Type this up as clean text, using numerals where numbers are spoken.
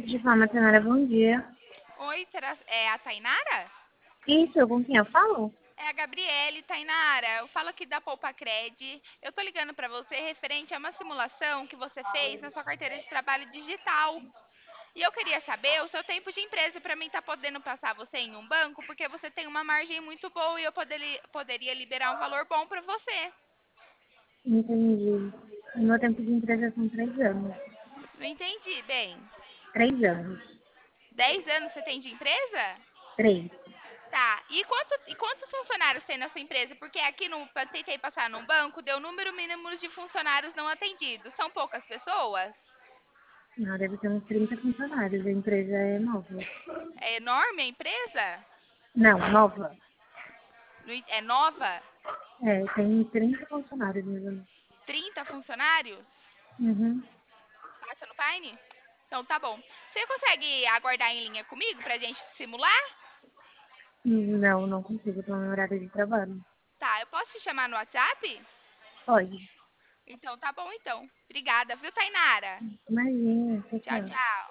De forma, senhora, bom dia. Oi, será, é a Tainara? Isso, com quem eu falo? É a Gabriele, Tainara. Eu falo aqui da Poupa Cred. Eu tô ligando para você referente a uma simulação que você fez na sua carteira de trabalho digital. E eu queria saber o seu tempo de empresa para mim estar podendo passar você em um banco, porque você tem uma margem muito boa e eu poderia liberar um valor bom para você. Entendi. O meu tempo de empresa são 3 anos. Não entendi bem. 3 anos. 10 anos você tem de empresa? 3. Tá. E quantos funcionários tem na sua empresa? Porque aqui tentei passar num banco, deu número mínimo de funcionários não atendidos. São poucas pessoas? Não, deve ter uns 30 funcionários. A empresa é nova. É enorme a empresa? Não, nova. É nova? É, tem 30 funcionários mesmo. 30 funcionários? Uhum. Passa no Paine? Então tá bom. Você consegue aguardar em linha comigo pra gente simular? Não, não consigo. Estou no horário de trabalho. Tá, eu posso te chamar no WhatsApp? Pode. Então tá bom então. Obrigada, viu, Tainara? Imagina, Tchau, tchau. tchau.